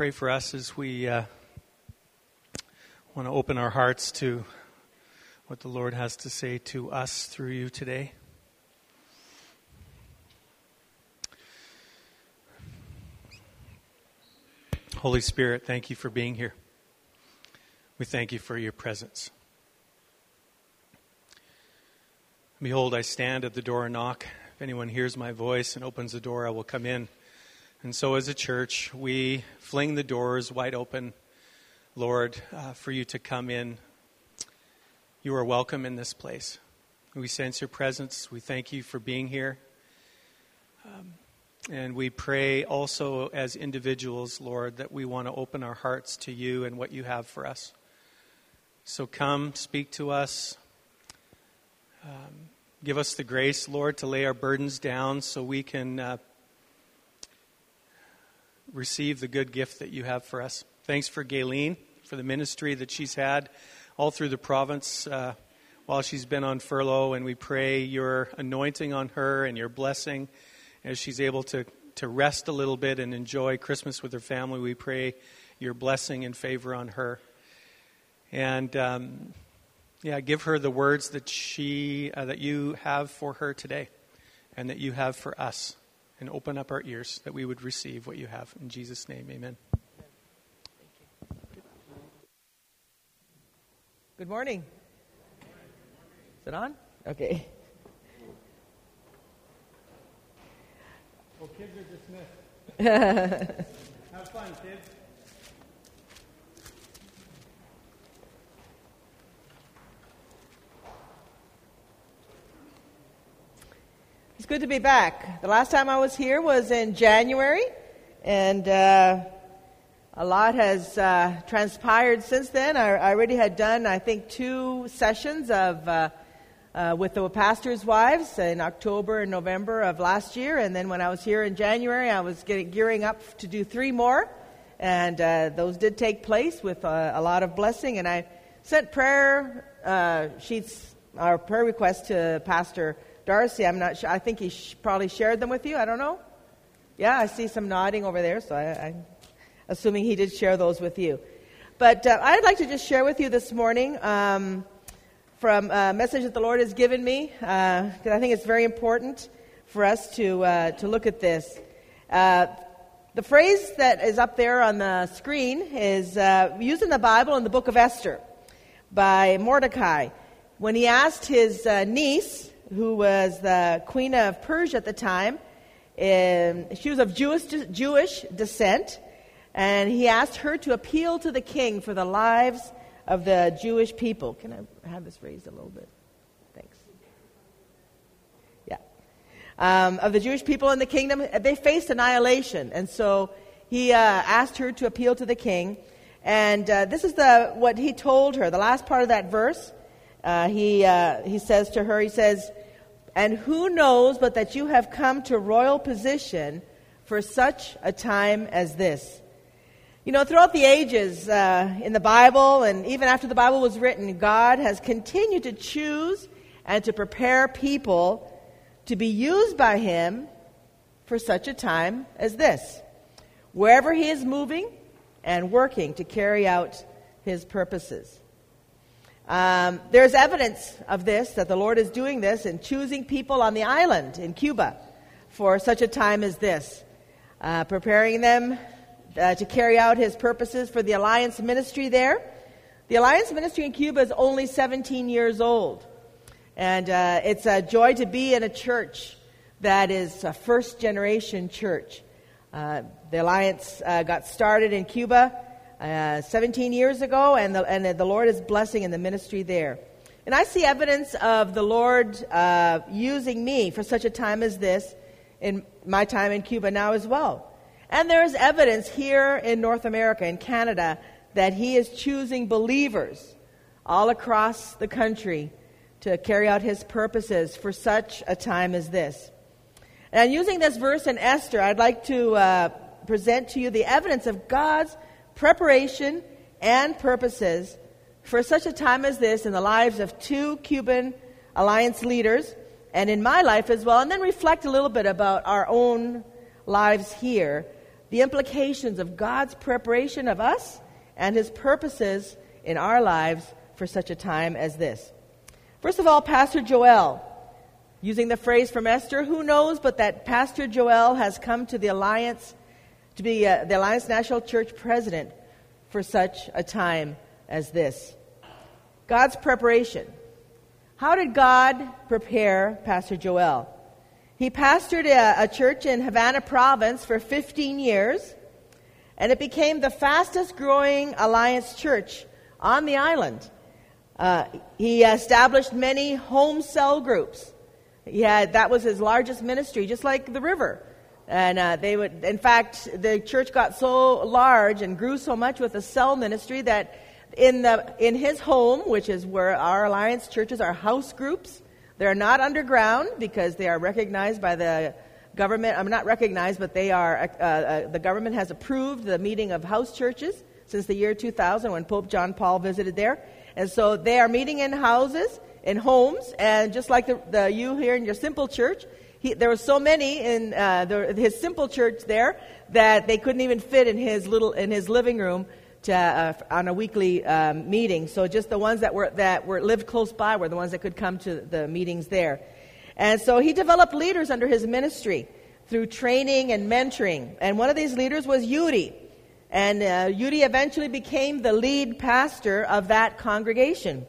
Pray for us as we want to open our hearts to what the Lord has to say to us through you today. Holy Spirit, thank you for being here. We thank you for your presence. Behold, I stand at the door and knock. If anyone hears my voice and opens the door, I will come in. And so as a church, we fling the doors wide open, Lord, for you to come in. You are welcome in this place. We sense your presence. We thank you for being here. And we pray also as individuals, Lord, that we want to open our hearts to you and what you have for us. So come, speak to us. Give us the grace, Lord, to lay our burdens down so we can receive the good gift that you have for us. Thanks for Gayleen, for the ministry that she's had all through the province while she's been on furlough. And we pray your anointing on her and your blessing as she's able to rest a little bit and enjoy Christmas with her family. We pray your blessing and favor on her. And give her the words that that you have for her today and that you have for us. And open up our ears that we would receive what you have. In Jesus' name, amen. Good morning. Is it on? Okay. Well, kids are dismissed. Have fun, kids. It's good to be back. The last time I was here was in January, and a lot has transpired since then. I already had done, I think, 2 sessions of with the pastors' wives in October and November of last year, and then when I was here in January, I was gearing up to do 3 more, and those did take place with a lot of blessing. And I sent prayer sheets, our prayer requests to Pastor Darcy. I'm not sure. I think he probably shared them with you. I don't know. Yeah, I see some nodding over there, so I'm assuming he did share those with you. But I'd like to just share with you this morning from a message that the Lord has given me, because I think it's very important for us to look at this. The phrase that is up there on the screen is used in the Bible in the book of Esther by Mordecai. When he asked his niece, who was the queen of Persia at the time, she was of Jewish descent, and he asked her to appeal to the king for the lives of the Jewish people. Can I have this raised a little bit? Thanks. Yeah. Of the Jewish people in the kingdom, they faced annihilation, and so he asked her to appeal to the king. And this is what he told her. The last part of that verse, he says to her, he says, "And who knows but that you have come to royal position for such a time as this?" You know, throughout the ages in the Bible, and even after the Bible was written, God has continued to choose and to prepare people to be used by Him for such a time as this, wherever He is moving and working to carry out His purposes. There's evidence of this, that the Lord is doing this and choosing people on the island in Cuba for such a time as this, preparing them to carry out His purposes for the Alliance Ministry there. The Alliance Ministry in Cuba is only 17 years old, and it's a joy to be in a church that is a first-generation church. The Alliance got started in Cuba 17 years ago, and the Lord is blessing in the ministry there. And I see evidence of the Lord using me for such a time as this in my time in Cuba now as well. And there is evidence here in North America, in Canada, that He is choosing believers all across the country to carry out His purposes for such a time as this. And using this verse in Esther, I'd like to present to you the evidence of God's preparation and purposes for such a time as this in the lives of 2 Cuban Alliance leaders and in my life as well, and then reflect a little bit about our own lives here the implications of God's preparation of us and His purposes in our lives for such a time as this. First of all, Pastor Joel, using the phrase from Esther, who knows but that Pastor Joel has come to the Alliance, to be the Alliance National Church president for such a time as this. God's preparation. How did God prepare Pastor Joel? He pastored a church in Havana province for 15 years, and it became the fastest growing Alliance church on the island. He established many home cell groups. That was his largest ministry, just like the river. And in fact, the church got so large and grew so much with the cell ministry that in his home, which is where our Alliance churches are house groups, they're not underground because they are recognized by the government. I'm not recognized, but they are. The government has approved the meeting of house churches since the year 2000 when Pope John Paul visited there. And so they are meeting in houses, in homes, and just like you here in your simple church, there were so many in his simple church there that they couldn't even fit in his living room on a weekly meeting. So just the ones that lived close by were the ones that could come to the meetings there. And so he developed leaders under his ministry through training and mentoring. And one of these leaders was Yuri. And Yuri eventually became the lead pastor of that congregation.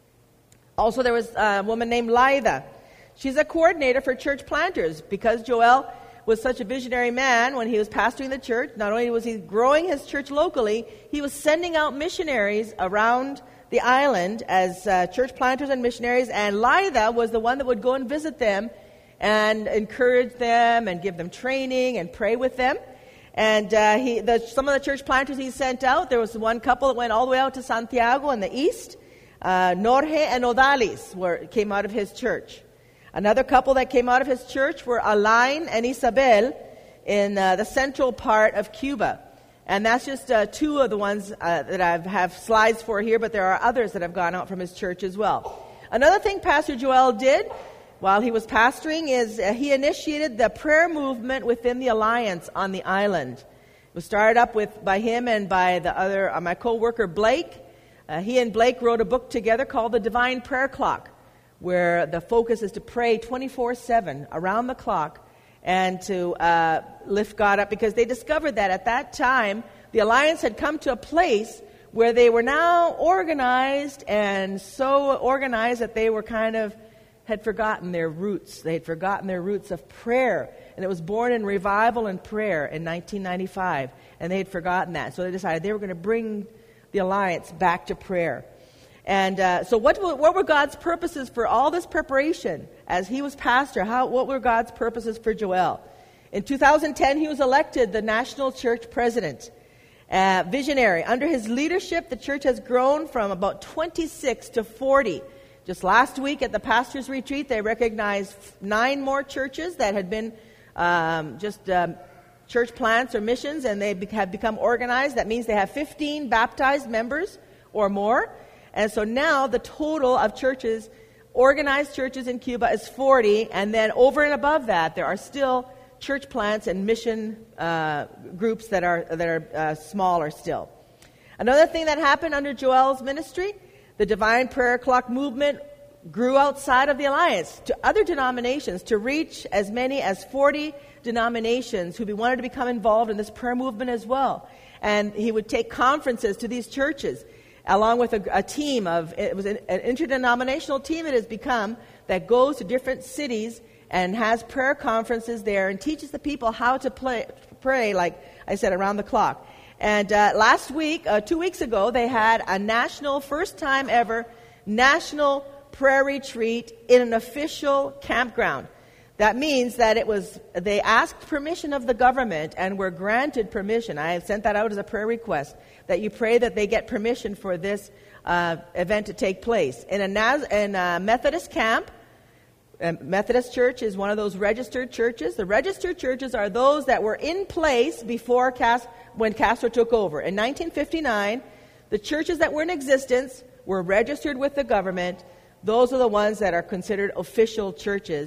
Also, there was a woman named Lyda. She's a coordinator for church planters. Because Joel was such a visionary man when he was pastoring the church, not only was he growing his church locally, he was sending out missionaries around the island as church planters and missionaries. And Lyda was the one that would go and visit them and encourage them and give them training and pray with them. And some of the church planters he sent out, there was one couple that went all the way out to Santiago in the east. Norge and Odalis came out of his church. Another couple that came out of his church were Alain and Isabel in the central part of Cuba. And that's just two of the ones that I have slides for here, but there are others that have gone out from his church as well. Another thing Pastor Joel did while he was pastoring is he initiated the prayer movement within the Alliance on the island. It was started up by him and by the other, my co-worker Blake. He and Blake wrote a book together called The Divine Prayer Clock, where the focus is to pray 24/7 around the clock and to lift God up, because they discovered that at that time the Alliance had come to a place where they were now organized, and so organized that they were had forgotten their roots. They had forgotten their roots of prayer. And it was born in revival and prayer in 1995. And they had forgotten that. So they decided they were going to bring the Alliance back to prayer. And so what were God's purposes for all this preparation as he was pastor? What were God's purposes for Joel? In 2010, he was elected the national church president. Visionary. Under his leadership, the church has grown from about 26 to 40. Just last week at the pastor's retreat, they recognized 9 more churches that had been church plants or missions, and they have become organized. That means they have 15 baptized members or more. And so now the total of churches, organized churches in Cuba, is 40. And then over and above that, there are still church plants and mission groups that are smaller still. Another thing that happened under Joel's ministry, the Divine Prayer Clock movement grew outside of the Alliance to other denominations to reach as many as 40 denominations who wanted to become involved in this prayer movement as well. And he would take conferences to these churches along with a team it was an interdenominational team it has become, that goes to different cities and has prayer conferences there and teaches the people how to pray, like I said, around the clock. And last week, 2 weeks ago, they had a first time ever national prayer retreat in an official campground. That means that they asked permission of the government and were granted permission. I have sent that out as a prayer request, that you pray that they get permission for this event to take place. In a Methodist camp, Methodist Church is one of those registered churches. The registered churches are those that were in place before when Castro took over. In 1959, the churches that were in existence were registered with the government. Those are the ones that are considered official churches.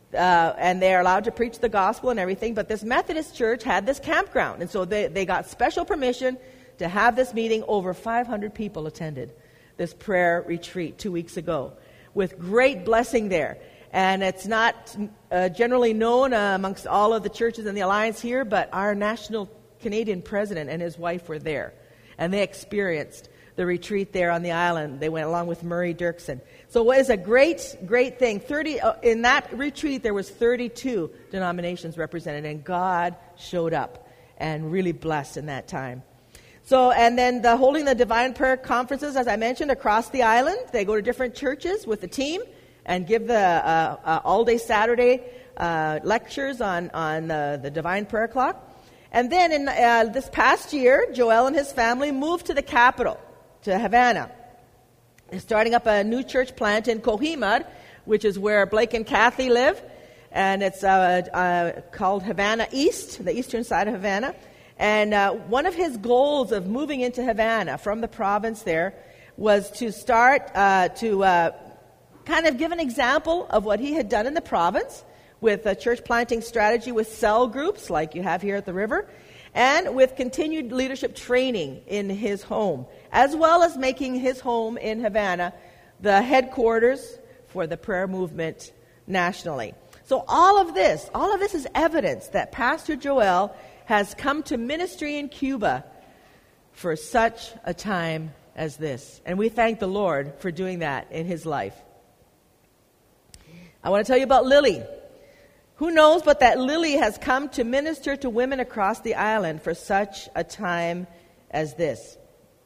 and they're allowed to preach the gospel and everything. But this Methodist church had this campground, and so they got special permission to have this meeting. Over 500 people attended this prayer retreat 2 weeks ago, with great blessing there. And it's not generally known amongst all of the churches in the Alliance here, but our national Canadian president and his wife were there, and they experienced the retreat there on the island. They went along with Murray Dirksen. So it was a great thing. In that retreat, there was 32 denominations represented, and God showed up and really blessed in that time. So, and then holding the Divine Prayer Conferences, as I mentioned, across the island. They go to different churches with the team and give the all-day Saturday lectures on the Divine Prayer Clock. And then in this past year, Joel and his family moved to the capital, to Havana. They're starting up a new church plant in Cohimar, which is where Blake and Kathy live. And it's called Havana East, the eastern side of Havana. And one of his goals of moving into Havana from the province there was to start to kind of give an example of what he had done in the province with a church planting strategy with cell groups like you have here at the river, and with continued leadership training in his home, as well as making his home in Havana the headquarters for the prayer movement nationally. So all of this is evidence that Pastor Joel has come to ministry in Cuba for such a time as this. And we thank the Lord for doing that in his life. I want to tell you about Lily. Who knows but that Lily has come to minister to women across the island for such a time as this.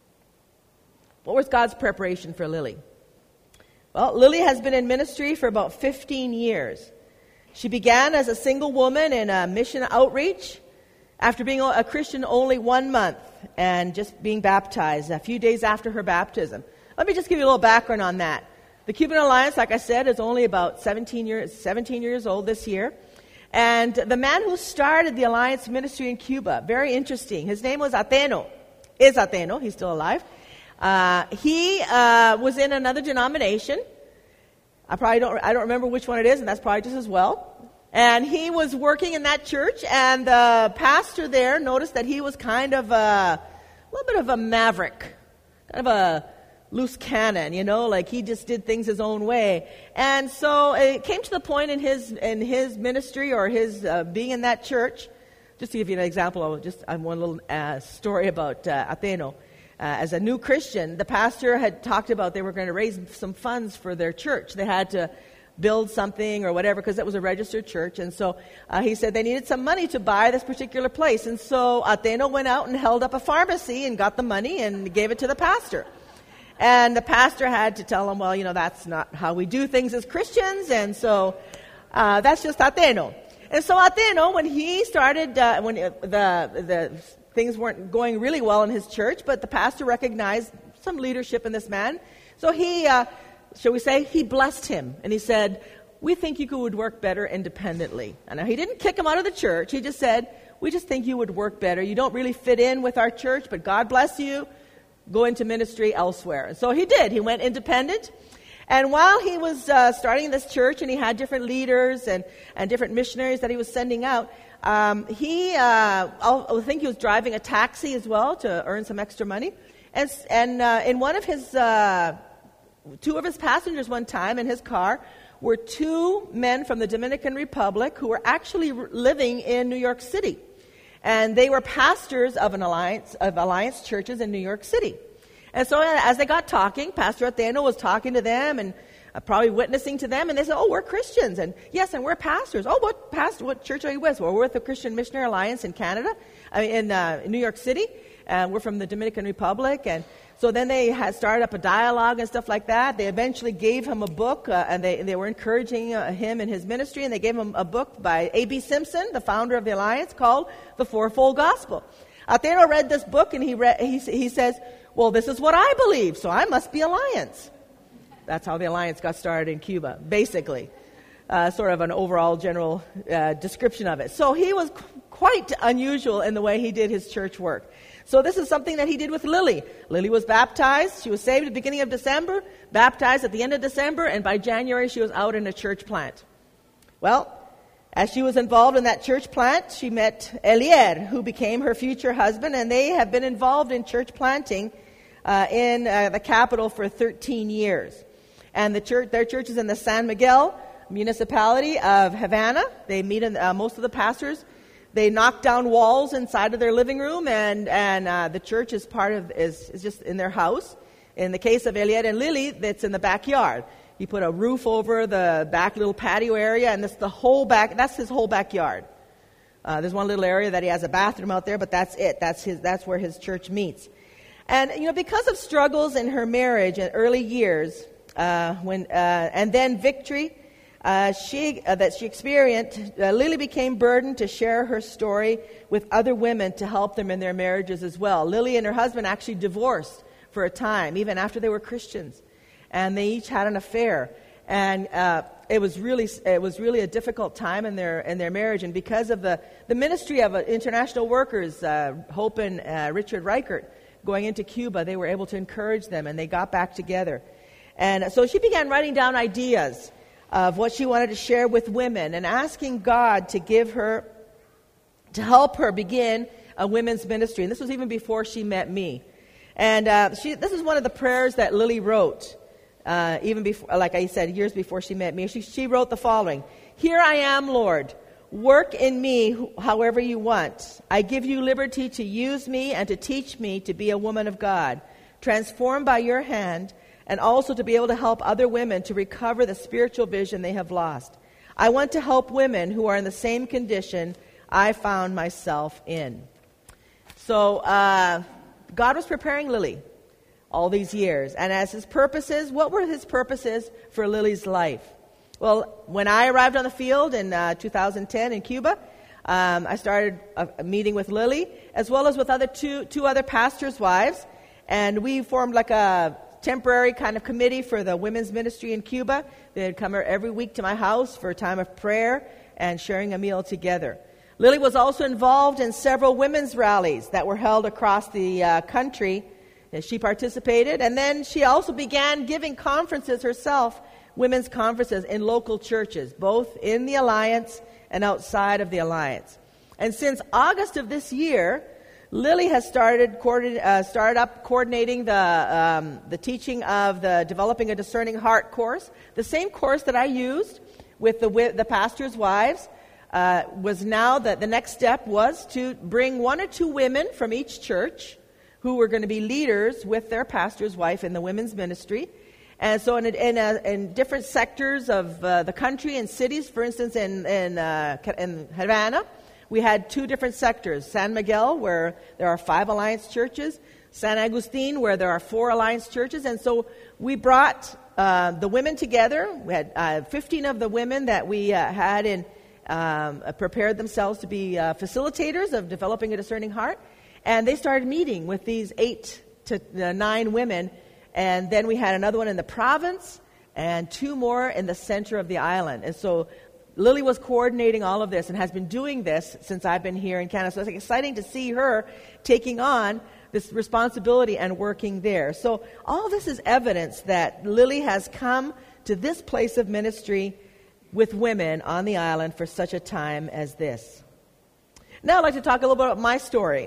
What was God's preparation for Lily? Well, Lily has been in ministry for about 15 years. She began as a single woman in a mission outreach after being a Christian only 1 month and just being baptized a few days after her baptism. Let me just give you a little background on that. The Cuban Alliance, like I said, is only about 17 years old this year. And the man who started the Alliance ministry in Cuba, very interesting. His name was Ateno. He's still alive. He was in another denomination. I don't remember which one it is, and that's probably just as well. And he was working in that church, and the pastor there noticed that he was kind of a little bit of a maverick, kind of a loose cannon, like he just did things his own way. And so it came to the point in his ministry or his being in that church, just to give you an example of just one little story about Ateno. As a new Christian, the pastor had talked about they were going to raise some funds for their church. They had to build something or whatever because it was a registered church. And so he said they needed some money to buy this particular place. And so Ateno went out and held up a pharmacy and got the money and gave it to the pastor. And the pastor had to tell him, well, that's not how we do things as Christians. And so that's just Ateno. And so Ateno, when he started, when the things weren't going really well in his church, but the pastor recognized some leadership in this man. So he, shall we say, he blessed him. And he said, we think you would work better independently. And he didn't kick him out of the church. He just said, we just think you would work better. You don't really fit in with our church, but God bless you. Go into ministry elsewhere. And so he did. He went independent. And while he was starting this church and he had different leaders and different missionaries that he was sending out, I think he was driving a taxi as well to earn some extra money. And in one of his, two of his passengers one time in his car were two men from the Dominican Republic who were actually living in New York City. And they were pastors of Alliance churches in New York City. And so as they got talking, Pastor Ateno was talking to them and probably witnessing to them. And they said, oh, we're Christians. And yes, and we're pastors. Oh, what church are you with? Well, we're with the Christian Missionary Alliance in Canada, in New York City. And we're from the Dominican Republic. And so then they had started up a dialogue and stuff like that. They eventually gave him a book, and they were encouraging him in his ministry, and they gave him a book by A.B. Simpson, the founder of the Alliance, called The Fourfold Gospel. Ateno read this book, and he says, well, this is what I believe, so I must be Alliance. That's how the Alliance got started in Cuba, basically. Sort of an overall general description of it. So he was quite unusual in the way he did his church work. So this is something that he did with Lily. Lily was baptized. She was saved at the beginning of December, baptized at the end of December, and by January she was out in a church plant. Well, as she was involved in that church plant, she met Elier, who became her future husband, and they have been involved in church planting in the capital for 13 years. And their church is in the San Miguel municipality of Havana. They meet in most of the pastors. They knock down walls inside of their living room, and the church is is just in their house. In the case of Elier and Lily, it's in the backyard. He put a roof over the back little patio area, and that's his whole backyard. There's one little area that he has a bathroom out there, but that's it. That's where his church meets. And because of struggles in her marriage in early years, and then victory that she experienced, Lily became burdened to share her story with other women to help them in their marriages as well. Lily and her husband actually divorced for a time, even after they were Christians. And they each had an affair, and it was really a difficult time in their marriage. And because of the ministry of international workers, Hope and Richard Reichert, going into Cuba, they were able to encourage them, and they got back together. And so she began writing down ideas of what she wanted to share with women, and asking God to help her begin a women's ministry. And this was even before she met me. And this is one of the prayers that Lily wrote. Even before, like I said, years before she met me. She wrote the following: "Here I am, Lord. Work in me however you want. I give you liberty to use me and to teach me to be a woman of God, transformed by your hand, and also to be able to help other women to recover the spiritual vision they have lost. I want to help women who are in the same condition I found myself in." So God was preparing Lily all these years. And as his purposes, what were his purposes for Lily's life? Well, when I arrived on the field in 2010 in Cuba, I started a meeting with Lily, as well as with two other pastors' wives. And we formed like a temporary kind of committee for the women's ministry in Cuba. They'd come every week to my house for a time of prayer and sharing a meal together. Lily was also involved in several women's rallies that were held across the country. She participated, and then she also began giving conferences herself, women's conferences in local churches, both in the Alliance and outside of the Alliance. And since August of this year, Lily has started up coordinating the teaching of the Developing a Discerning Heart course. The same course that I used with the pastors' wives was now that the next step was to bring one or two women from each church who were going to be leaders with their pastor's wife in the women's ministry. And so in different sectors of the country and cities, for instance, in Havana, we had two different sectors: San Miguel, where there are 5 Alliance churches; San Agustin, where there are 4 Alliance churches. And so we brought the women together. We had 15 of the women that we had prepared themselves to be facilitators of Developing a Discerning Heart. And they started meeting with these 8 to 9 women. And then we had another one in the province and 2 more in the center of the island. And so Lily was coordinating all of this and has been doing this since I've been here in Canada. So it's exciting to see her taking on this responsibility and working there. So all this is evidence that Lily has come to this place of ministry with women on the island for such a time as this. Now I'd like to talk a little bit about my story.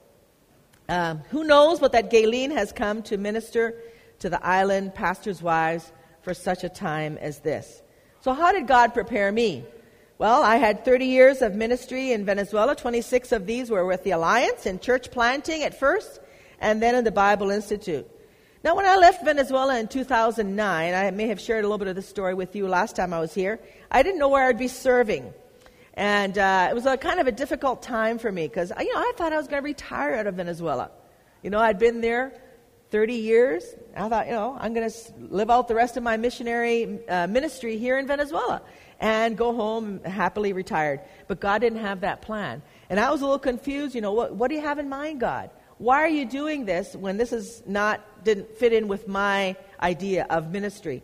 Who knows but that Gayleen has come to minister to the island pastors' wives for such a time as this. So how did God prepare me? Well, I had 30 years of ministry in Venezuela. 26 of these were with the Alliance in church planting at first, and then in the Bible Institute. Now, when I left Venezuela in 2009, I may have shared a little bit of this story with you last time I was here, I didn't know where I'd be serving. And it was a kind of a difficult time for me because, I thought I was going to retire out of Venezuela. I'd been there 30 years. I thought, I'm going to live out the rest of my missionary ministry here in Venezuela and go home happily retired. But God didn't have that plan. And I was a little confused. What do you have in mind, God? Why are you doing this when this didn't fit in with my idea of ministry?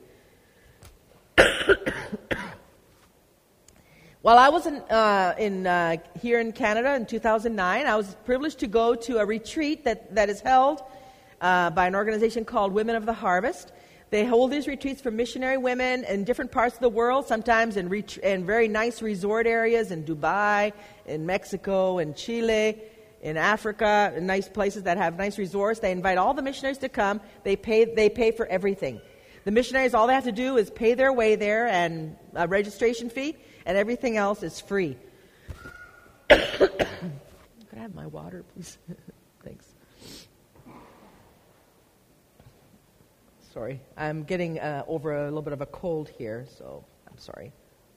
While I was here in Canada in 2009, I was privileged to go to a retreat that is held by an organization called Women of the Harvest. They hold these retreats for missionary women in different parts of the world, sometimes in very nice resort areas in Dubai, in Mexico, in Chile, in Africa, in nice places that have nice resorts. They invite all the missionaries to come. They pay for everything. The missionaries, all they have to do is pay their way there and a registration fee, and everything else is free. Could I have my water, please? Thanks. Sorry, I'm getting over a little bit of a cold here, so I'm sorry.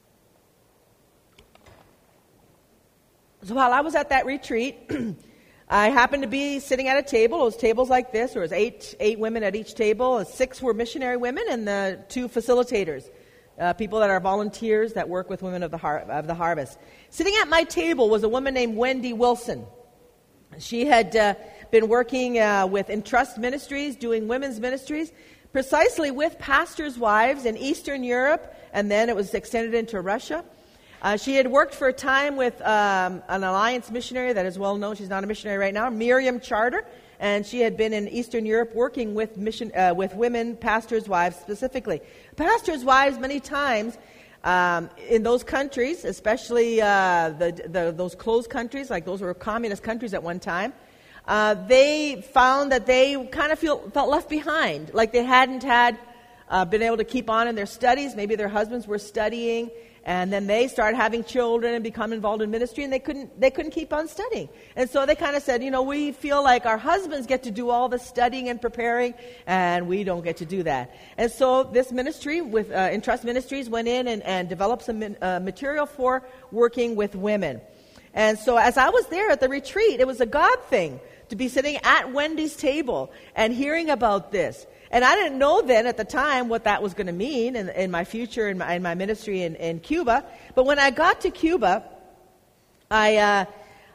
So while I was at that retreat, I happened to be sitting at a table. It was tables like this. There was eight women at each table. 6 were missionary women, and the 2 facilitators, people that are volunteers that work with women of the harvest. Sitting at my table was a woman named Wendy Wilson. She had been working with Entrust Ministries, doing women's ministries, precisely with pastors' wives in Eastern Europe, and then it was extended into Russia. She had worked for a time with an Alliance missionary that is well known. She's not a missionary right now, Miriam Charter, and she had been in Eastern Europe working with women pastors' wives specifically. Pastors' wives, many times in those countries, especially those closed countries, like those were communist countries at one time, they found that they kind of felt left behind, like they hadn't been able to keep on in their studies. Maybe their husbands were studying, and then they started having children and become involved in ministry, and they couldn't keep on studying. And so they kind of said, we feel like our husbands get to do all the studying and preparing, and we don't get to do that. And so this ministry with Entrust Ministries went in and developed some material for working with women. And so as I was there at the retreat, it was a God thing to be sitting at Wendy's table and hearing about this. And I didn't know then at the time what that was going to mean in my future, in my ministry in Cuba. But when I got to Cuba, in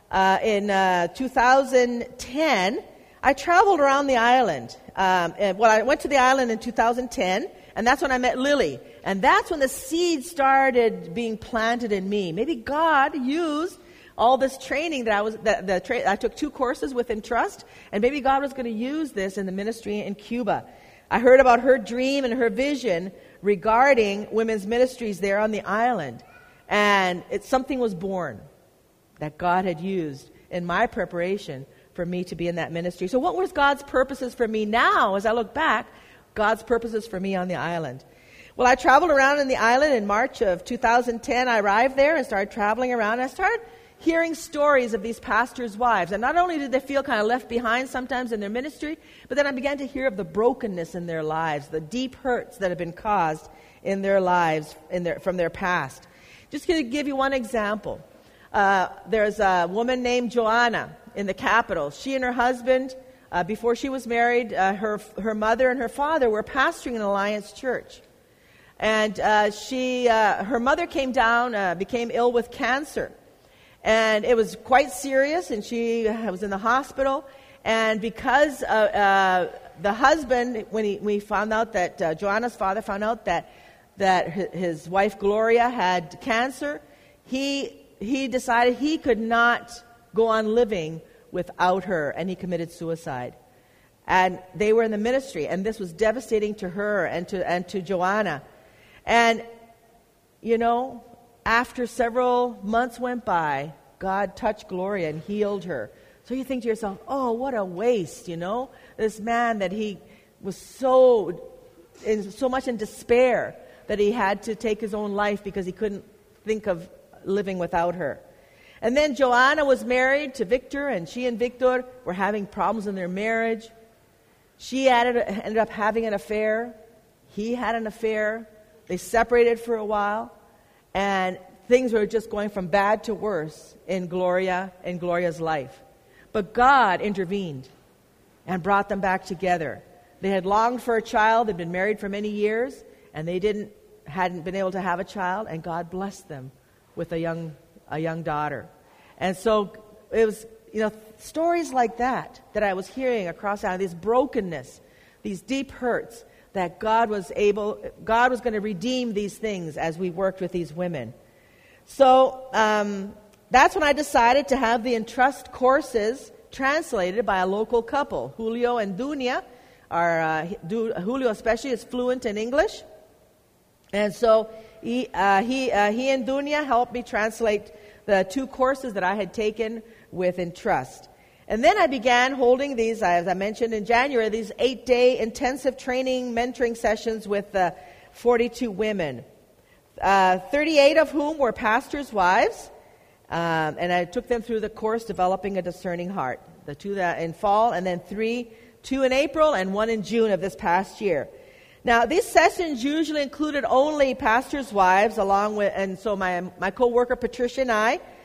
2010, I traveled around the island. I went to the island in 2010, and that's when I met Lily. And that's when the seed started being planted in me. Maybe God used all this training that I took 2 courses with Entrust, and maybe God was going to use this in the ministry in Cuba. I heard about her dream and her vision regarding women's ministries there on the island, and something was born that God had used in my preparation for me to be in that ministry. So what was God's purposes for me now, as I look back, God's purposes for me on the island? Well, I traveled around in the island in March of 2010. I arrived there and started traveling around, and I started hearing stories of these pastors' wives. And not only did they feel kind of left behind sometimes in their ministry, but then I began to hear of the brokenness in their lives, the deep hurts that have been caused in their lives from their past. Just going to give you one example. There's a woman named Joanna in the capital. She and her husband, before she was married, her mother and her father were pastoring an Alliance church. And her mother came down, became ill with cancer. And it was quite serious, and she was in the hospital. And because the husband, when we found out that Joanna's father found out that his wife Gloria had cancer, he decided he could not go on living without her, and he committed suicide. And they were in the ministry, and this was devastating to her and to Joanna. And after several months went by, God touched Gloria and healed her. So you think to yourself, oh, what a waste, This man that he was so much in despair that he had to take his own life because he couldn't think of living without her. And then Joanna was married to Victor, and she and Victor were having problems in their marriage. She ended up having an affair. He had an affair. They separated for a while. And things were just going from bad to worse in Gloria's life. But God intervened and brought them back together. They had longed for a child. They'd been married for many years, and they hadn't been able to have a child, and God blessed them with a young daughter. And so it was, stories like that I was hearing across this brokenness, these deep hurts, that God was going to redeem these things as we worked with these women. So that's when I decided to have the Entrust courses translated by a local couple, Julio and Dunia. Julio especially is fluent in English. And so he and Dunya helped me translate the 2 courses that I had taken with Entrust. And then I began holding these, as I mentioned in January, these 8-day intensive training, mentoring sessions with 42 women, 38 of whom were pastors' wives. And I took them through the course, Developing a Discerning Heart. The 2 that in fall, and then 2 in April, and 1 in June of this past year. Now, these sessions usually included only pastors' wives, and so my co-worker Patricia and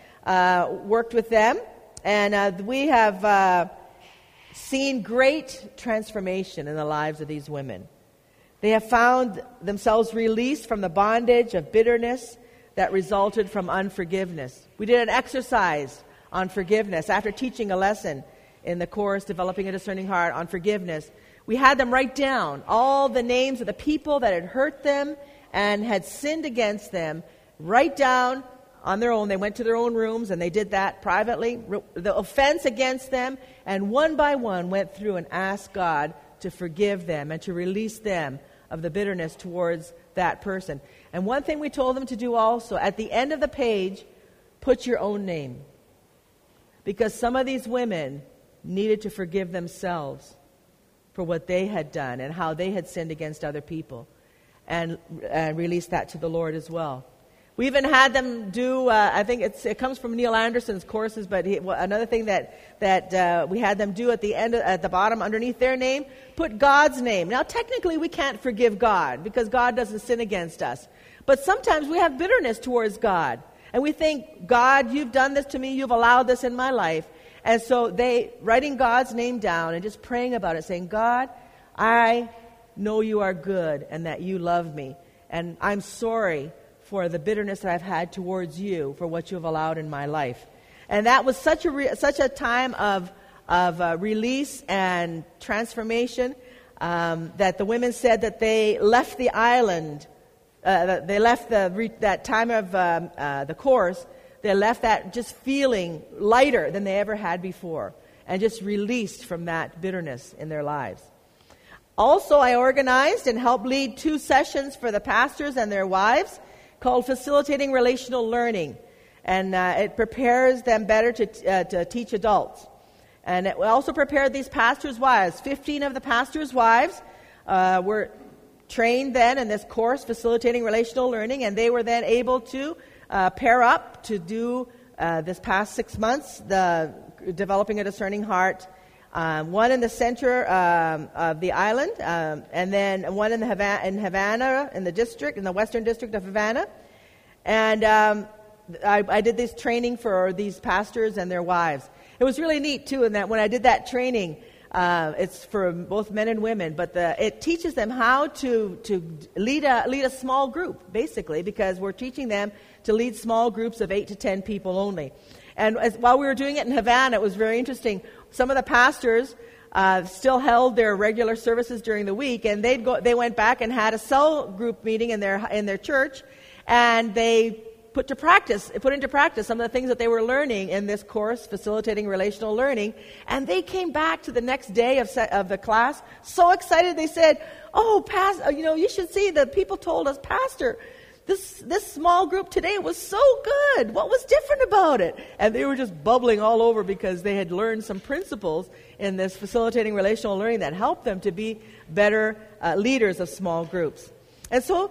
I worked with them. And we have seen great transformation in the lives of these women. They have found themselves released from the bondage of bitterness that resulted from unforgiveness. We did an exercise on forgiveness after teaching a lesson in the course, Developing a Discerning Heart, on forgiveness. We had them write down all the names of the people that had hurt them and had sinned against them, write down on their own. They went to their own rooms and they did that privately, the offense against them, and one by one went through and asked God to forgive them and to release them of the bitterness towards that person. And one thing we told them to do also, at the end of the page, put your own name. Because some of these women needed to forgive themselves for what they had done and how they had sinned against other people, and release that to the Lord as well. We even had them do, I think it comes from Neil Anderson's courses, but another thing that we had them do at the end, at the bottom, underneath their name, put God's name. Now, technically, we can't forgive God because God doesn't sin against us. But sometimes we have bitterness towards God. And we think, God, you've done this to me, you've allowed this in my life. And so writing God's name down and just praying about it, saying, God, I know you are good and that you love me. And I'm sorry for the bitterness that I've had towards you for what you have allowed in my life. And that was such a time of release and transformation that the women said that they left the island. They left that time of the course. They left that just feeling lighter than they ever had before, and just released from that bitterness in their lives. Also, I organized and helped lead 2 sessions for the pastors and their wives called Facilitating Relational Learning. And it prepares them better to teach adults. And it also prepared these pastors' wives. 15 of the pastors' wives were trained then in this course, Facilitating Relational Learning, and they were then able to pair up to do this past 6 months, the Developing a Discerning Heart. One in the center of the island, and then one in Havana, in the Western District of Havana. And I did this training for these pastors and their wives. It was really neat, too, in that when I did that training, it's for both men and women, but it teaches them how to lead a small group, basically, because we're teaching them to lead small groups of 8 to 10 people only. And while we were doing it in Havana, it was very interesting. Some of the pastors still held their regular services during the week, and they went back and had a cell group meeting in their church, and they put into practice some of the things that they were learning in this course, Facilitating Relational Learning. And they came back to the next day of the class so excited. They said, "Oh, Pastor, you should see, the people told us, Pastor, this small group today was so good. What was different about it?" And they were just bubbling all over because they had learned some principles in this Facilitating Relational Learning that helped them to be better leaders of small groups. And so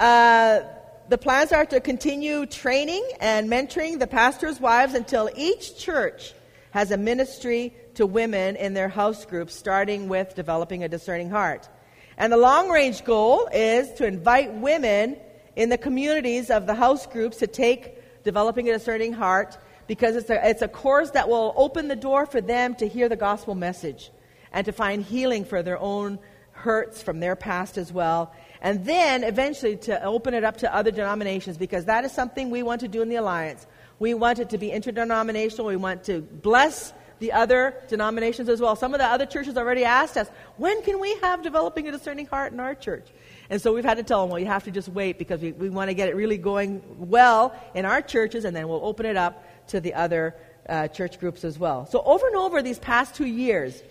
the plans are to continue training and mentoring the pastors' wives until each church has a ministry to women in their house groups, starting with Developing a Discerning Heart. And the long-range goal is to invite women in the communities of the house groups to take Developing a Discerning Heart, because it's a course that will open the door for them to hear the gospel message and to find healing for their own hurts from their past as well. And then eventually to open it up to other denominations, because that is something we want to do in the Alliance. We want it to be interdenominational. We want to bless the other denominations as well. Some of the other churches already asked us, when can we have Developing a Discerning Heart in our church? And so we've had to tell them, well, you have to just wait, because we want to get it really going well in our churches, and then we'll open it up to the other church groups as well. So over and over these past 2 years,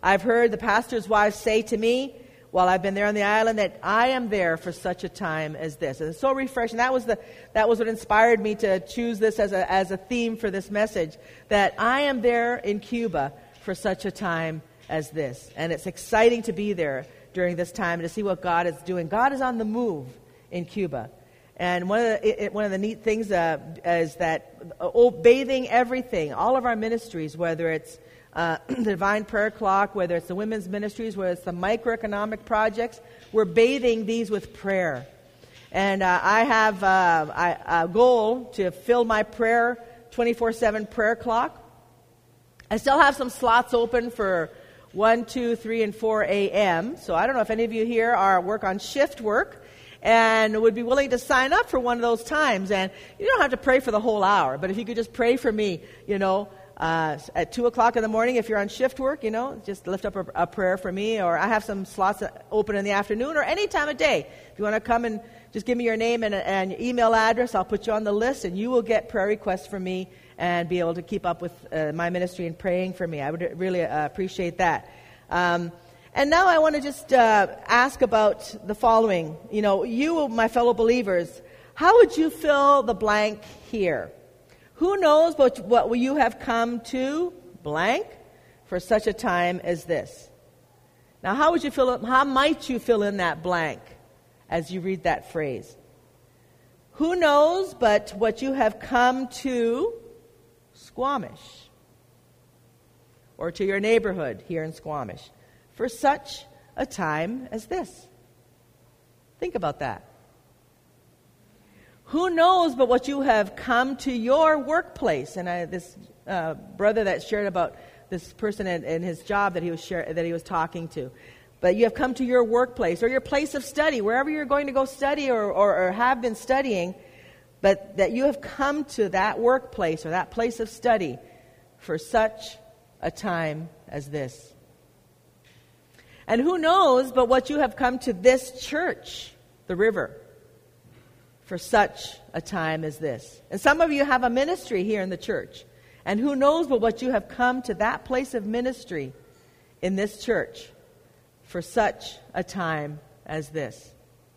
I've heard the pastors' wives say to me while I've been there on the island that I am there for such a time as this. And it's so refreshing. That was what inspired me to choose this as a theme for this message, that I am there in Cuba for such a time as this. And it's exciting to be there during this time and to see what God is doing. God is on the move in Cuba. And one of the neat things is that bathing everything, all of our ministries, whether it's the Divine Prayer Clock, whether it's the women's ministries, whether it's the microeconomic projects, we're bathing these with prayer. And I have a goal to fill my prayer 24/7 prayer clock. I still have some slots open for 1, 2, 3, and 4 a.m. So I don't know if any of you here work on shift work and would be willing to sign up for one of those times. And you don't have to pray for the whole hour, but if you could just pray for me, at 2 o'clock in the morning, if you're on shift work, just lift up a prayer for me. Or I have some slots open in the afternoon or any time of day. If you want to come and just give me your name and your email address, I'll put you on the list, and you will get prayer requests from me and be able to keep up with my ministry and praying for me. I would really appreciate that. And now I want to just ask about the following. You, my fellow believers, how would you fill the blank here? Who knows what you have come to blank for such a time as this? Now, how might you fill in that blank as you read that phrase? Who knows but what you have come to Squamish, or to your neighborhood here in Squamish, for such a time as this? Think about that. Who knows but what you have come to your workplace? And this brother that shared about this person and his job that he was talking to. But you have come to your workplace or your place of study, wherever you're going to go study or have been studying, but that you have come to that workplace or that place of study for such a time as this. And who knows but what you have come to this church, the River, for such a time as this. And some of you have a ministry here in the church. And who knows but what you have come to that place of ministry in this church for such a time as this.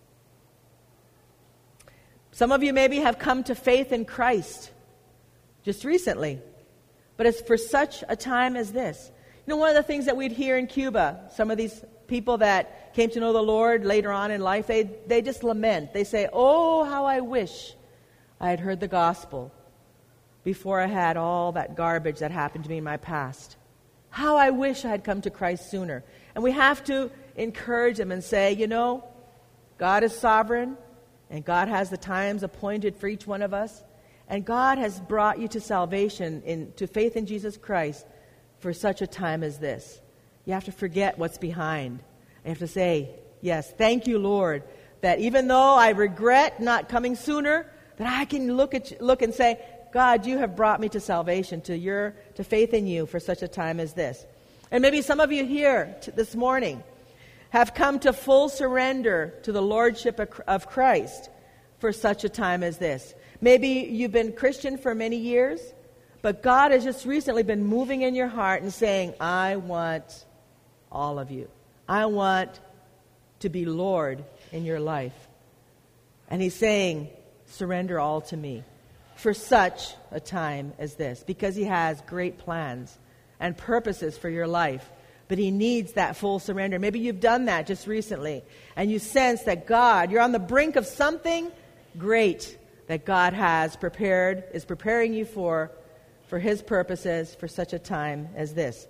Some of you maybe have come to faith in Christ just recently. But it's for such a time as this. One of the things that we'd hear in Cuba, some of these people that came to know the Lord later on in life, they just lament. They say, oh, how I wish I had heard the gospel before I had all that garbage that happened to me in my past. How I wish I had come to Christ sooner. And we have to encourage them and say, God is sovereign, and God has the times appointed for each one of us. And God has brought you to salvation, to faith in Jesus Christ for such a time as this. You have to forget what's behind. You have to say, yes, thank you, Lord, that even though I regret not coming sooner, that I can look and say, God, you have brought me to salvation, to faith in you for such a time as this. And maybe some of you here this morning have come to full surrender to the Lordship of Christ for such a time as this. Maybe you've been Christian for many years, but God has just recently been moving in your heart and saying, I want all of you. I want to be Lord in your life. And He's saying, surrender all to me for such a time as this, because He has great plans and purposes for your life. But He needs that full surrender. Maybe you've done that just recently, and you sense that you're on the brink of something great that God is preparing you for His purposes for such a time as this.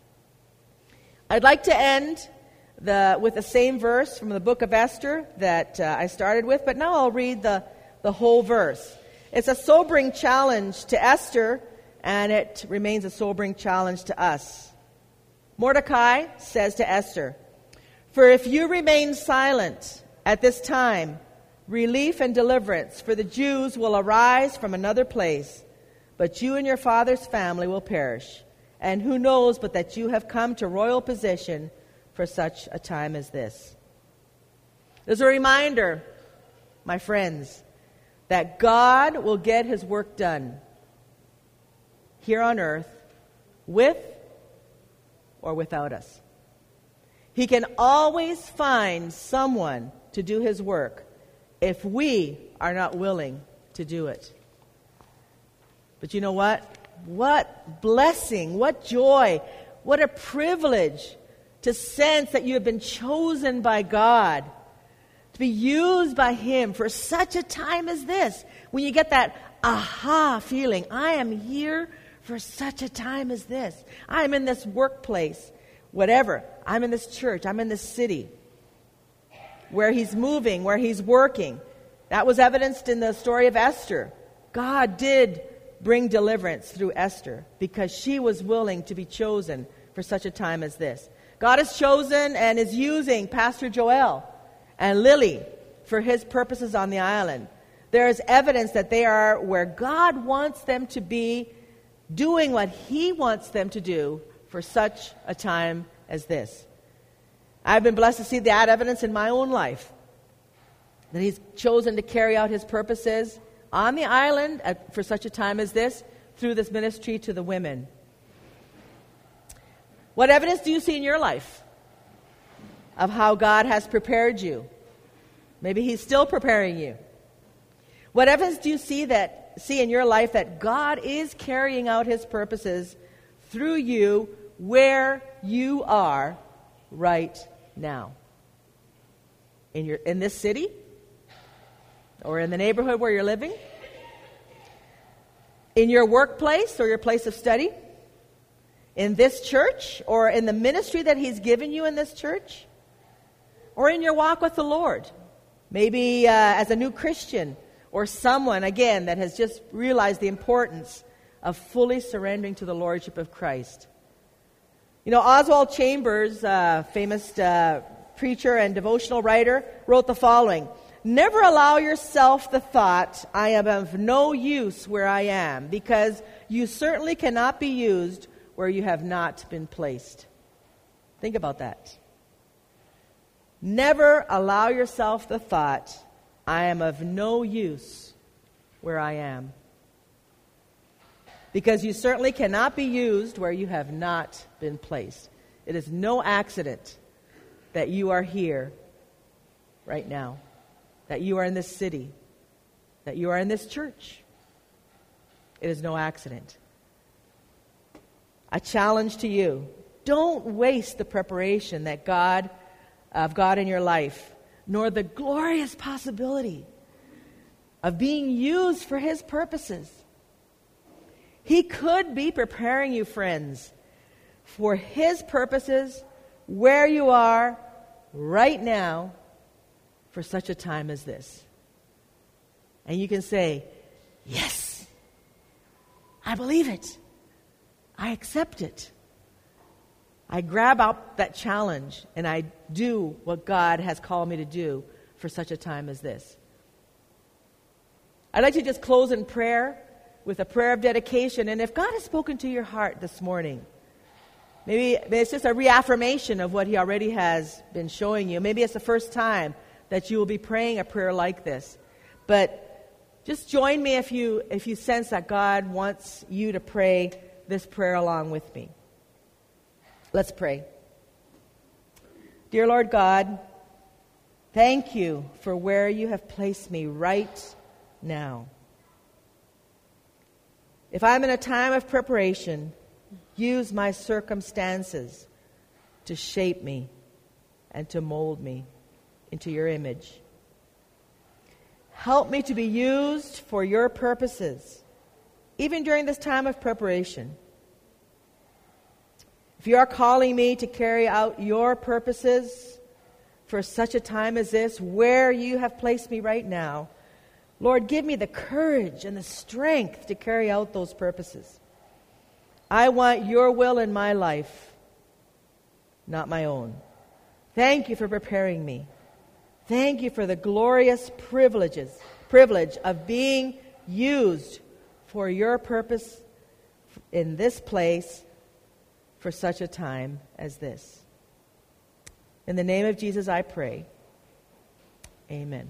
I'd like to end with the same verse from the book of Esther that I started with, but now I'll read the whole verse. It's a sobering challenge to Esther, and it remains a sobering challenge to us. Mordecai says to Esther, "For if you remain silent at this time, relief and deliverance for the Jews will arise from another place, but you and your father's family will perish. And who knows but that you have come to royal position for such a time as this." There's a reminder, my friends, that God will get His work done here on earth with or without us. He can always find someone to do his work if we are not willing to do it. But you know what? What blessing, what joy, what a privilege to sense that you have been chosen by God, to be used by Him for such a time as this. When you get that aha feeling, I am here for such a time as this. I am in this workplace, whatever. I'm in this church. I'm in this city where He's moving, where He's working. That was evidenced in the story of Esther. God did bring deliverance through Esther because she was willing to be chosen for such a time as this. God has chosen and is using Pastor Joel and Lily for His purposes on the island. There is evidence that they are where God wants them to be, doing what He wants them to do for such a time as this. I've been blessed to see that evidence in my own life, that He's chosen to carry out His purposes on the island for such a time as this through this ministry to the women. What evidence do you see in your life of how God has prepared you? Maybe He's still preparing you. What evidence do you see in your life that God is carrying out His purposes through you where you are right now? In this city? Or in the neighborhood where you're living? In your workplace or your place of study? In this church? Or in the ministry that He's given you in this church? Or in your walk with the Lord? Maybe as a new Christian, or someone, again, that has just realized the importance of fully surrendering to the Lordship of Christ. You know, Oswald Chambers, famous preacher and devotional writer, wrote the following: "Never allow yourself the thought, I am of no use where I am, because you certainly cannot be used where you have not been placed." Think about that. Never allow yourself the thought, I am of no use where I am, because you certainly cannot be used where you have not been placed. It is no accident that you are here right now, that you are in this city, that you are in this church. It is no accident. A challenge to you: don't waste the preparation that God in your life, nor the glorious possibility of being used for His purposes. He could be preparing you, friends, for His purposes where you are right now for such a time as this. And you can say, yes, I believe it. I accept it. I grab out that challenge and I do what God has called me to do for such a time as this. I'd like to just close in prayer with a prayer of dedication. And if God has spoken to your heart this morning, maybe it's just a reaffirmation of what He already has been showing you. Maybe it's the first time that you will be praying a prayer like this. But just join me if you sense that God wants you to pray this prayer along with me. Let's pray. Dear Lord God, thank You for where You have placed me right now. If I'm in a time of preparation, use my circumstances to shape me and to mold me into Your image. Help me to be used for Your purposes, even during this time of preparation. If You are calling me to carry out Your purposes for such a time as this, where You have placed me right now, Lord, give me the courage and the strength to carry out those purposes. I want Your will in my life, not my own. Thank You for preparing me. Thank You for the glorious privilege of being used for Your purpose in this place for such a time as this. In the name of Jesus I pray. Amen.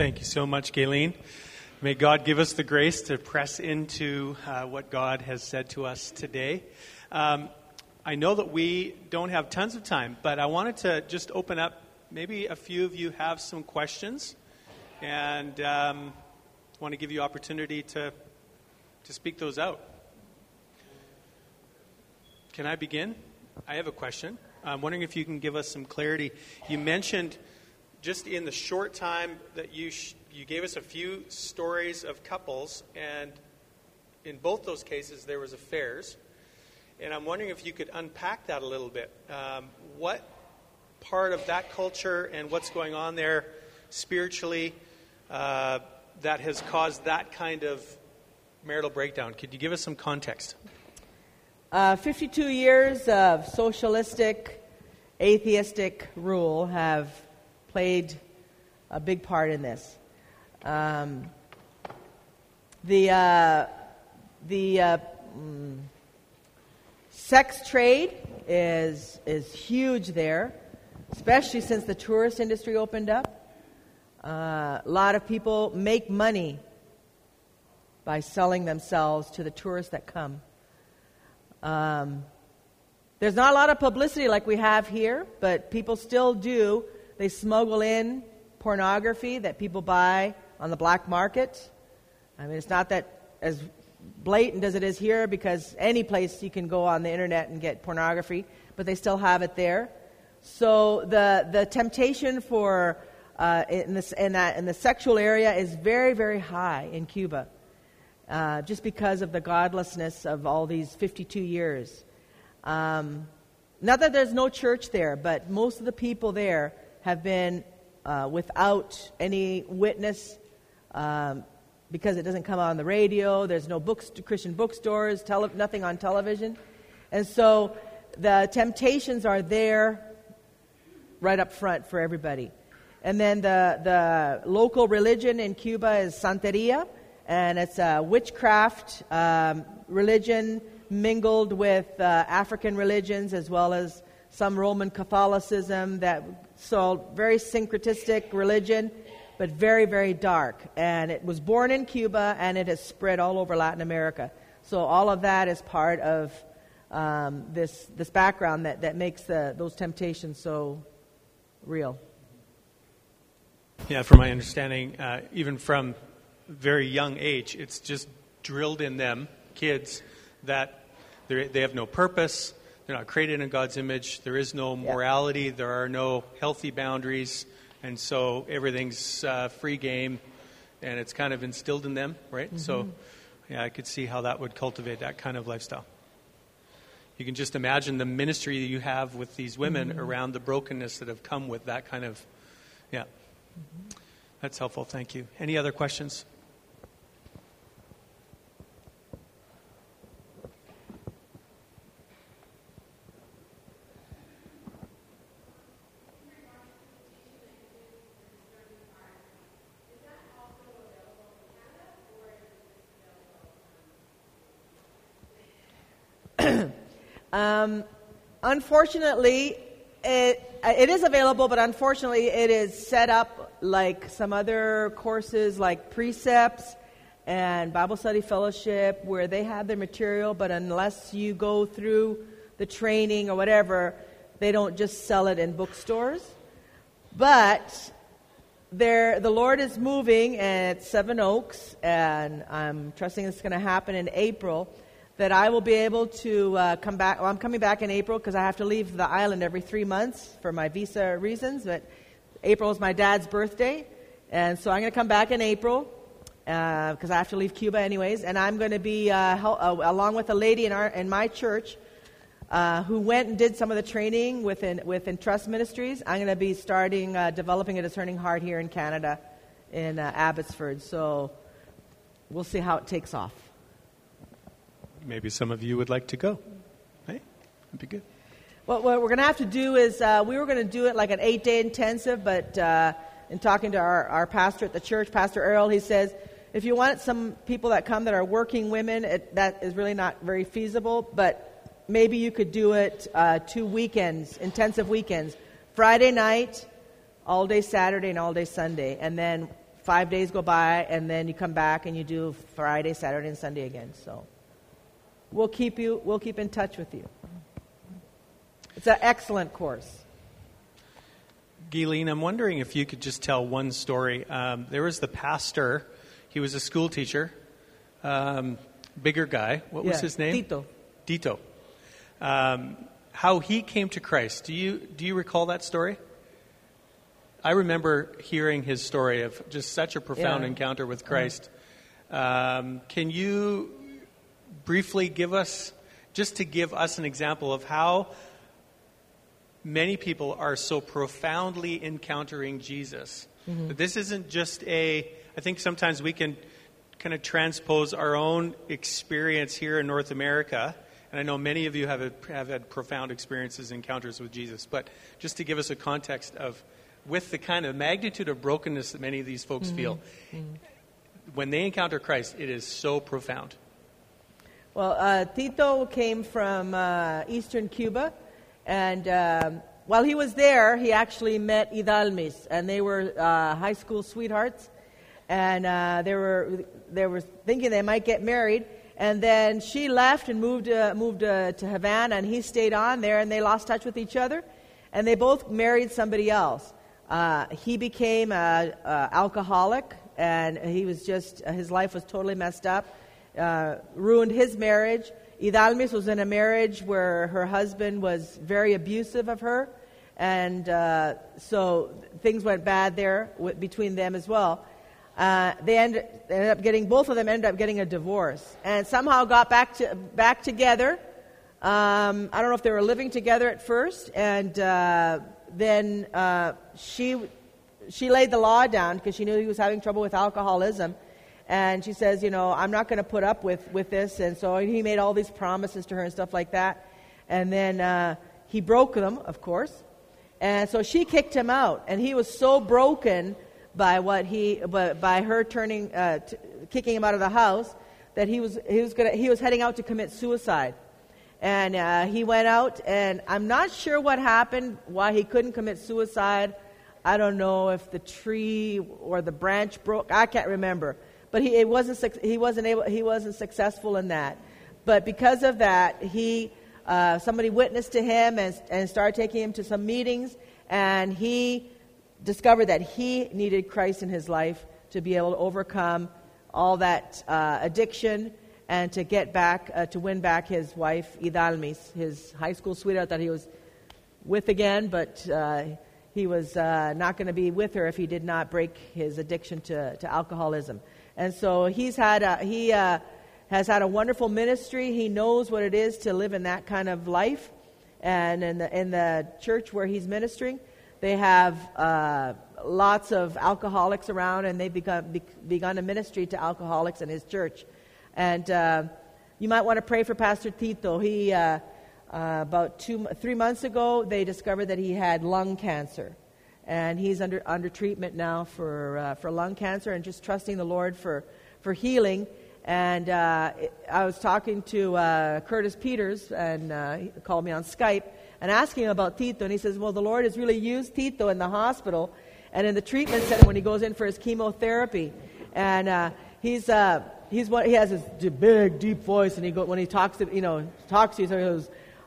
Thank you so much, Gayleen. May God give us the grace to press into what God has said to us today. I know that we don't have tons of time, but I wanted to just open up. Maybe a few of you have some questions, and want to give you opportunity to speak those out. Can I begin? I have a question. I'm wondering if you can give us some clarity. You mentioned just in the short time that you gave us a few stories of couples, and in both those cases there was affairs. And I'm wondering if you could unpack that a little bit. What part of that culture and what's going on there spiritually that has caused that kind of marital breakdown? Could you give us some context? 52 years of socialistic, atheistic rule have played a big part in this. The sex trade is huge there, especially since the tourist industry opened up. A lot of people make money by selling themselves to the tourists that come. There's not a lot of publicity like we have here, but people still do. They smuggle in pornography that people buy on the black market. I mean, it's not that as blatant as it is here, because any place you can go on the internet and get pornography, but they still have it there. So the temptation for in the sexual area is very, very high in Cuba, just because of the godlessness of all these 52 years. Not that there's no church there, but most of the people there have been without any witness, because it doesn't come on the radio. There's no Christian bookstores, nothing on television. And so the temptations are there right up front for everybody. And then the local religion in Cuba is Santeria, and it's a witchcraft religion mingled with African religions, as well as some Roman Catholicism. So very syncretistic religion, but very, very dark. And it was born in Cuba, and it has spread all over Latin America. So all of that is part of this background that makes those temptations so real. Yeah, from my understanding, even from very young age, it's just drilled in them, kids, that they have no purpose. They're not created in God's image. There is no morality. Yeah. There are no healthy boundaries. And so everything's free game, and it's kind of instilled in them, right? Mm-hmm. So, yeah, I could see how that would cultivate that kind of lifestyle. You can just imagine the ministry that you have with these women around the brokenness that have come with that kind of, yeah. Mm-hmm. That's helpful. Thank you. Any other questions? Unfortunately, it is available, but unfortunately it is set up like some other courses like Precepts and Bible Study Fellowship, where they have their material, but unless you go through the training or whatever, they don't just sell it in bookstores. But the Lord is moving at Seven Oaks, and I'm trusting it's going to happen in April, that I will be able to come back. Well, I'm coming back in April because I have to leave the island every 3 months for my visa reasons. But April is my dad's birthday, and so I'm going to come back in April because I have to leave Cuba anyways. And I'm going to be along with a lady in my church who went and did some of the training within Trust Ministries. I'm going to be starting developing a discerning heart here in Canada, in Abbotsford. So we'll see how it takes off. Maybe some of you would like to go. Hey, that'd be good. What we're going to have to do is, we were going to do it like an 8-day intensive, but in talking to our pastor at the church, Pastor Earl, he says, if you want some people that come that are working women, that is really not very feasible, but maybe you could do it 2 weekends, intensive weekends, Friday night, all day Saturday, and all day Sunday, and then 5 days go by, and then you come back and you do Friday, Saturday, and Sunday again. So we'll keep in touch with you. It's an excellent course. Gayleen, I'm wondering if you could just tell one story. There was the pastor. He was a school teacher, bigger guy. What was his name? Tito. How he came to Christ. Do you recall that story? I remember hearing his story of just such a profound encounter with Christ. Can you briefly give us an example of how many people are so profoundly encountering Jesus? Mm-hmm. But this isn't just I think sometimes we can kind of transpose our own experience here in North America. And I know many of you have had profound experiences, encounters with Jesus. But just to give us a context of, with the kind of magnitude of brokenness that many of these folks feel, when they encounter Christ, it is so profound. Well, Tito came from eastern Cuba. And while he was there, he actually met Idalmis, and they were high school sweethearts. And they were thinking they might get married. And then she left and moved to Havana, and he stayed on there, and they lost touch with each other. And they both married somebody else. He became an alcoholic, and he was his life was totally messed up, ruined his marriage. Idalmis was in a marriage where her husband was very abusive of her, and so things went bad there between them as well. Both of them ended up getting a divorce, and somehow got back together. I don't know if they were living together at first, and then she laid the law down because she knew he was having trouble with alcoholism. And she says, I'm not going to put up with this. And so he made all these promises to her and stuff like that. And then he broke them, of course. And so she kicked him out. And he was so broken by her kicking him out of the house that he was heading out to commit suicide. And he went out, and I'm not sure what happened, why he couldn't commit suicide. I don't know if the tree or the branch broke. I can't remember. But he wasn't successful in that. But because of that, somebody witnessed to him and started taking him to some meetings, and he discovered that he needed Christ in his life to be able to overcome all that addiction and to get back to win back his wife Idalmis, his high school sweetheart that he was with again, but he was not going to be with her if he did not break his addiction to alcoholism. And so he has had a wonderful ministry. He knows what it is to live in that kind of life. And in the church where he's ministering, they have lots of alcoholics around, and they've begun a ministry to alcoholics in his church. And you might want to pray for Pastor Tito. He about 3 months ago, they discovered that he had lung cancer. And he's under treatment now for lung cancer, and just trusting the Lord for healing. And I was talking to Curtis Peters, and he called me on Skype, and asking him about Tito. And he says, well, the Lord has really used Tito in the hospital and in the treatment center when he goes in for his chemotherapy. And he has this big, deep voice, and when he talks to you, he goes,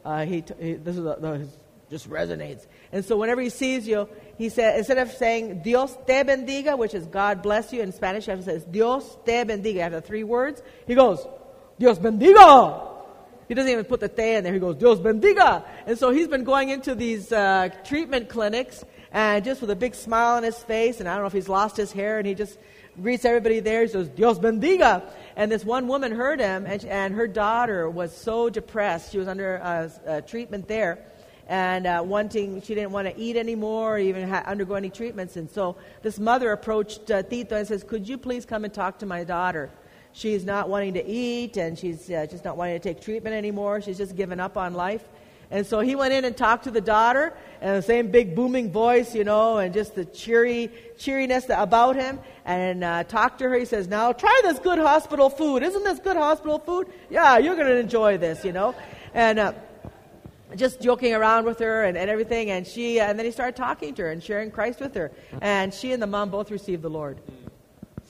just resonates. And so whenever he sees you, he said, instead of saying Dios te bendiga, which is God bless you in Spanish, he says Dios te bendiga. After 3 words, he goes, Dios bendiga. He doesn't even put the te in there. He goes, Dios bendiga. And so he's been going into these treatment clinics, and just with a big smile on his face, and I don't know if he's lost his hair, and he just greets everybody there. He says, Dios bendiga. And this one woman heard him, and her daughter was so depressed. She was under treatment there. And she didn't want to eat anymore, or even undergo any treatments. And so this mother approached Tito and says, could you please come and talk to my daughter? She's not wanting to eat, and she's just not wanting to take treatment anymore. She's just given up on life. And so he went in and talked to the daughter, and the same big booming voice, and just the cheeriness about him, and talked to her. He says, now try this good hospital food. Isn't this good hospital food? Yeah, you're going to enjoy this, And just joking around with her and everything, and then he started talking to her and sharing Christ with her, and she and the mom both received the Lord.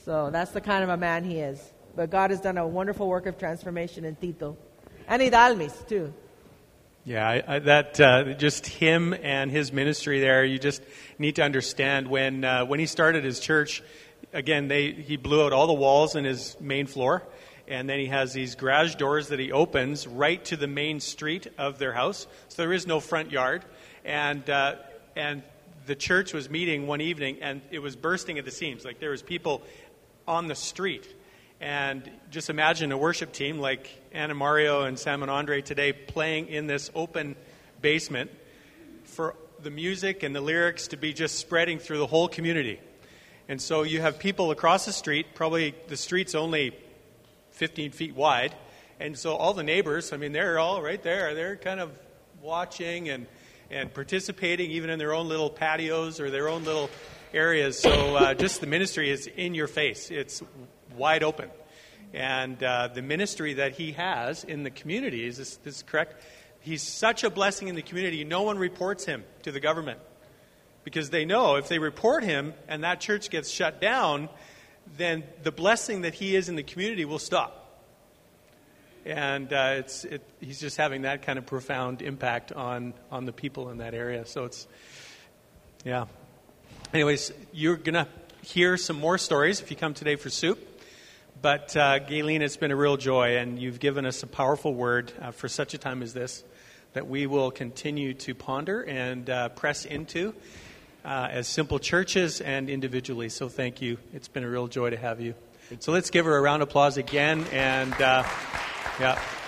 So that's the kind of a man he is. But God has done a wonderful work of transformation in Tito. And Idalmis, too. Yeah, just him and his ministry there, you just need to understand when he started his church, again, he blew out all the walls in his main floor, and then he has these garage doors that he opens right to the main street of their house, so there is no front yard, and the church was meeting one evening, and it was bursting at the seams, like there was people on the street. And just imagine a worship team like Anna Mario and Sam and Andre today playing in this open basement for the music and the lyrics to be just spreading through the whole community. And so you have people across the street, probably the street's only 15 feet wide, and so all the neighbors, I mean, they're all right there. They're kind of watching and participating even in their own little patios or their own little areas. So just the ministry is in your face. It's wide open. And the ministry that he has in the community, is this correct? He's such a blessing in the community, no one reports him to the government. Because they know if they report him and that church gets shut down, then the blessing that he is in the community will stop. And he's just having that kind of profound impact on the people in that area. So it's, yeah. Anyways, you're going to hear some more stories if you come today for soup. But Gayleen, it's been a real joy, and you've given us a powerful word for such a time as this that we will continue to ponder and press into as simple churches and individually. So thank you. It's been a real joy to have you. So let's give her a round of applause again. And yeah.